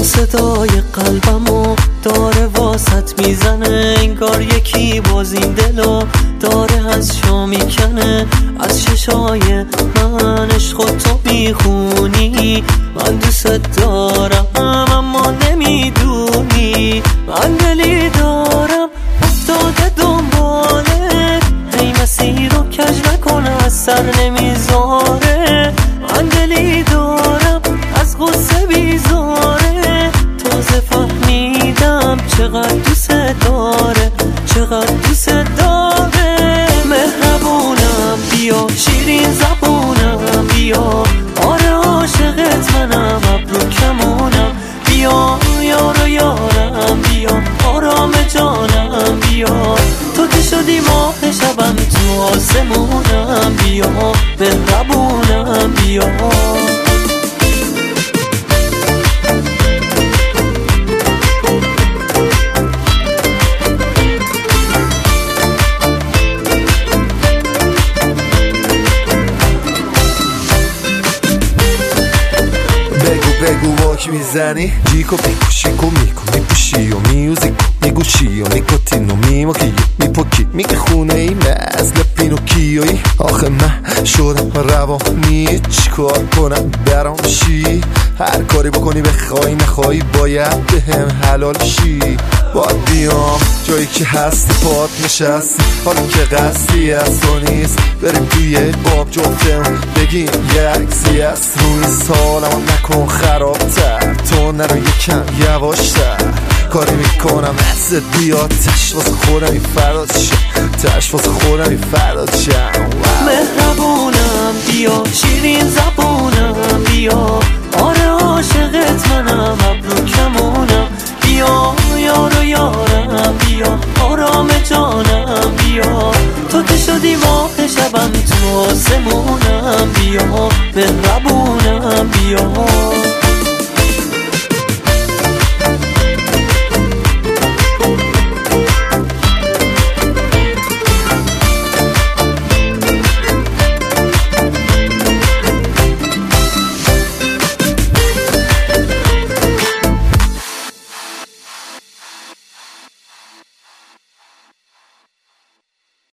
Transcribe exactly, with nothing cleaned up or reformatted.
صدای قلبمو داره واسط میزنه، انگار یکی باز این دلو داره از شا میکنه. از ششای من عشق تو میخونی، من دوست دارم اما نمیدونی. من دلی دارم افتاده دنباله، هی مسیر رو کج نکنه از سر نمیذاره. من دلی دارم از غصه بیزاره، تازه فهمیدم چقدر دوست داره، چقدر دوست داره. مهربونم بیا، شیرین زبونم بیا، آره عاشقت منم ابرو کمونم. بیا یارو یارم بیا، آرام جانم بیا، تو که شدی ماه شبم تو آسمونم. بیا مهربونم بیا. بگو واک میزنی جیکو پیکو شیکو میکو میپوشی و میوزیکو میگوشی و میکوتین و میموکی میپوکی میگه خونه ای مثل پینوکیوی. آخه من شدم روانی چیکار کنم برام شی، هر کاری بکنی بخوای نخوای باید به هم حلال شی. باید بیام جایی که هستی پاد نشستی، حالا که قصدی از تو نیست بریم توی باب جفتم بگیم یه عکسی از روی سالمو نکن خرابتر، تو نرو یکم یواشتر. کاری میکنم نزد بیاد تش واسه خودم این فراد شم، تش واسه خودم این فراد شم. مهربونم بیا، شیرین زبونم بیا، آره عاشقت منم ابرو کمونم. بیا یارو یارم بیا، آرام جانم بیا، تو که شدی ماه شبم تو آسمونم. بیا مهربونم بیا.